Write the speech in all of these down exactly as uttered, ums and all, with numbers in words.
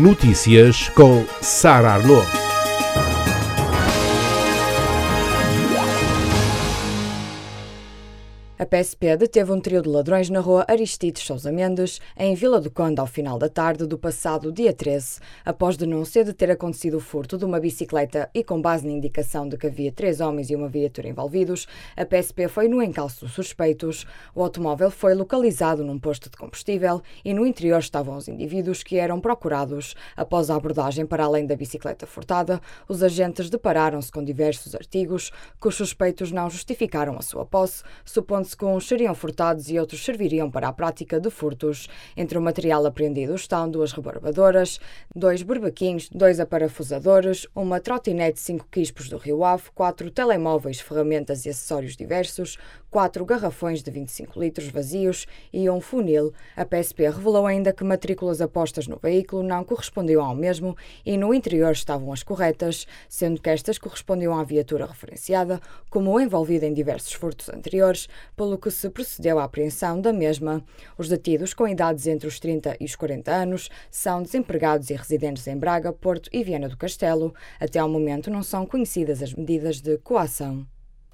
Notícias com Sara Arnaud. A P S P deteve um trio de ladrões na rua Aristides Sousa Mendes, em Vila do Conde, ao final da tarde do passado dia treze, após denúncia de ter acontecido o furto de uma bicicleta e com base na indicação de que havia três homens e uma viatura envolvidos. A P S P foi no encalço dos suspeitos. O automóvel foi localizado num posto de combustível e no interior estavam os indivíduos que eram procurados. Após a abordagem para além da bicicleta furtada, os agentes depararam-se com diversos artigos que os suspeitos não justificaram a sua posse, supondo-se que uns seriam furtados e outros serviriam para a prática de furtos. Entre o material apreendido estão duas rebarbadoras, dois berbequins, dois aparafusadores, uma trotinete cinco quispos do Rio Ave, quatro telemóveis, ferramentas e acessórios diversos, quatro garrafões de vinte e cinco litros vazios e um funil. A P S P revelou ainda que matrículas apostas no veículo não correspondiam ao mesmo e no interior estavam as corretas, sendo que estas correspondiam à viatura referenciada como envolvida em diversos furtos anteriores, pelo que se procedeu à apreensão da mesma. Os detidos, com idades entre os trinta e os quarenta anos, são desempregados e residentes em Braga, Porto e Viana do Castelo. Até ao momento não são conhecidas as medidas de coação.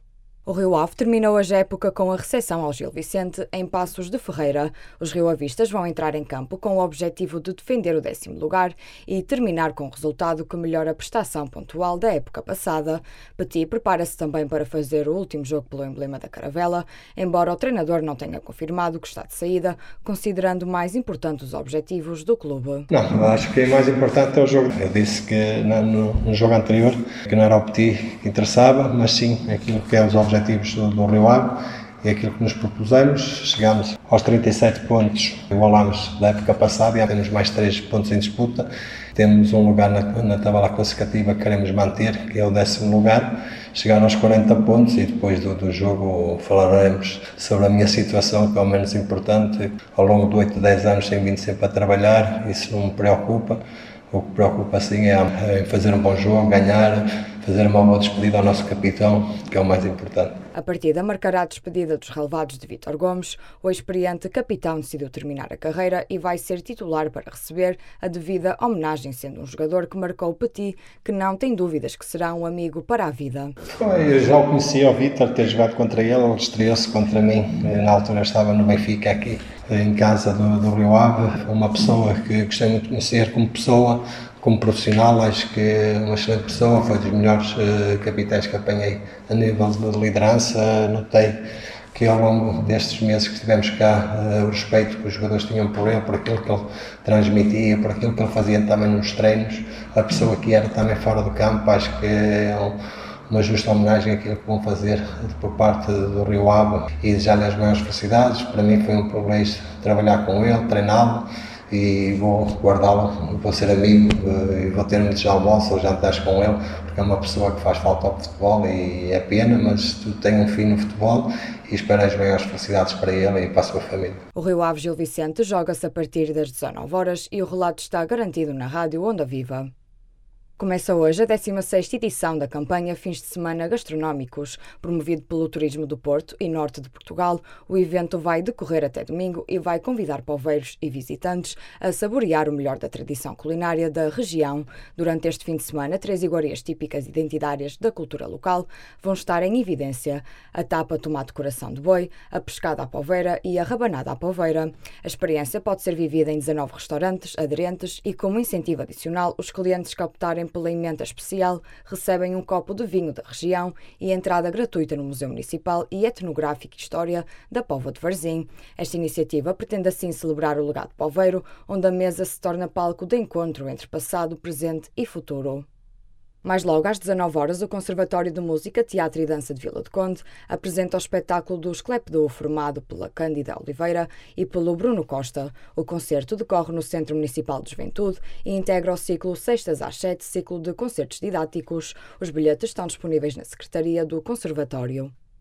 O Rio Ave terminou hoje a época com a recepção ao Gil Vicente, em Passos de Ferreira. Os rioavistas vão entrar em campo com o objetivo de defender o décimo lugar e terminar com um resultado que melhora a prestação pontual da época passada. Petit prepara-se também para fazer o último jogo pelo emblema da Caravela, embora o treinador não tenha confirmado que está de saída, considerando mais importante os objetivos do clube. Não, acho que o mais importante é o jogo. Eu disse que no, no jogo anterior que não era o Petit que interessava, mas sim aquilo que é os objetivos do, do Rio Ave e aquilo que nos propusemos. Chegámos aos trinta e sete pontos, igualámos da época passada e temos mais três pontos em disputa. Temos um lugar na, na tabela classificativa que queremos manter, que é o décimo lugar. Chegar aos quarenta pontos e depois do, do jogo falaremos sobre a minha situação, que é o menos importante. Ao longo de oito, dez anos tenho vindo sempre a trabalhar, isso não me preocupa. O que preocupa sim é fazer um bom jogo, ganhar, fazer uma boa despedida ao nosso capitão, que é o mais importante. A partida marcará a despedida dos relevados de Vítor Gomes. O experiente capitão decidiu terminar a carreira e vai ser titular para receber a devida homenagem, sendo um jogador que marcou o Petit, que não tem dúvidas que será um amigo para a vida. Eu já o conhecia, o Vítor, ter jogado contra ele, ele estreou-se contra mim. Na altura estava no Benfica, aqui em casa do, do Rio Ave. Uma pessoa que gostei muito de conhecer como pessoa, como profissional. Acho que é uma excelente pessoa, foi dos melhores uh, capitães que apanhei a nível de liderança. Notei que ao longo destes meses que estivemos cá, uh, o respeito que os jogadores tinham por ele, por aquilo que ele transmitia, por aquilo que ele fazia também nos treinos, a pessoa que era também fora do campo. Acho que é um, uma justa homenagem àquilo que vão fazer por parte do Rio Ave e desejar-lhe as maiores felicidades. Para mim foi um privilégio trabalhar com ele, treiná-lo, e vou guardá-lo, vou ser amigo e vou ter muitos almoços ou jantares com ele, porque é uma pessoa que faz falta ao futebol e é pena, mas tu tens um fim no futebol e espero as maiores felicidades para ele e para a sua família. O Rio Ave Gil Vicente joga-se a partir das dezanove horas e o relato está garantido na rádio Onda Viva. Começa hoje a décima sexta edição da campanha Fins de Semana Gastronómicos. Promovido pelo Turismo do Porto e Norte de Portugal, o evento vai decorrer até domingo e vai convidar poveiros e visitantes a saborear o melhor da tradição culinária da região. Durante este fim de semana, três iguarias típicas identitárias da cultura local vão estar em evidência: a tapa tomate coração de boi, a pescada à poveira e a rabanada à poveira. A experiência pode ser vivida em dezanove restaurantes aderentes e, como incentivo adicional, os clientes que optarem pela emenda especial recebem um copo de vinho da região e entrada gratuita no Museu Municipal e Etnográfico e História da Póvoa de Varzim. Esta iniciativa pretende assim celebrar o legado poveiro, onde a mesa se torna palco de encontro entre passado, presente e futuro. Mais logo, às dezanove horas, o Conservatório de Música, Teatro e Dança de Vila do Conde apresenta o espetáculo do Esclepedô, formado pela Cândida Oliveira e pelo Bruno Costa. O concerto decorre no Centro Municipal de Juventude e integra o ciclo Sextas às Sete, ciclo de concertos didáticos. Os bilhetes estão disponíveis na Secretaria do Conservatório.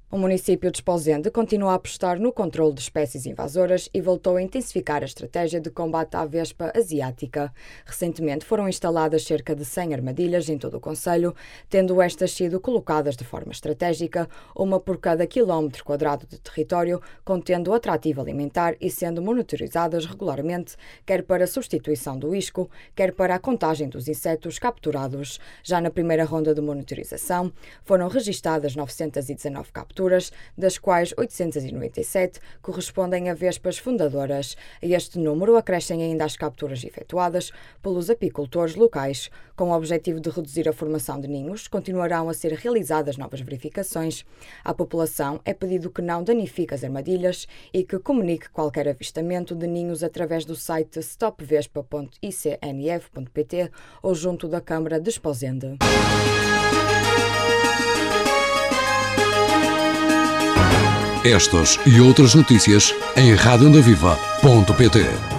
O município de Esposende continua a apostar no controle de espécies invasoras e voltou a intensificar a estratégia de combate à vespa asiática. Recentemente foram instaladas cerca de cem armadilhas em todo o concelho, tendo estas sido colocadas de forma estratégica, uma por cada quilómetro quadrado de território, contendo atrativo alimentar e sendo monitorizadas regularmente, quer para a substituição do isco, quer para a contagem dos insetos capturados. Já na primeira ronda de monitorização, foram registadas novecentas e dezanove capturas, das quais oitocentas e noventa e sete correspondem a vespas fundadoras. A este número acrescem ainda as capturas efetuadas pelos apicultores locais. Com o objetivo de reduzir a formação de ninhos, continuarão a ser realizadas novas verificações. À população é pedido que não danifique as armadilhas e que comunique qualquer avistamento de ninhos através do site stop vespa ponto i c n f ponto p t ou junto da Câmara de Esposende. Estas e outras notícias em rádio onda viva ponto pt.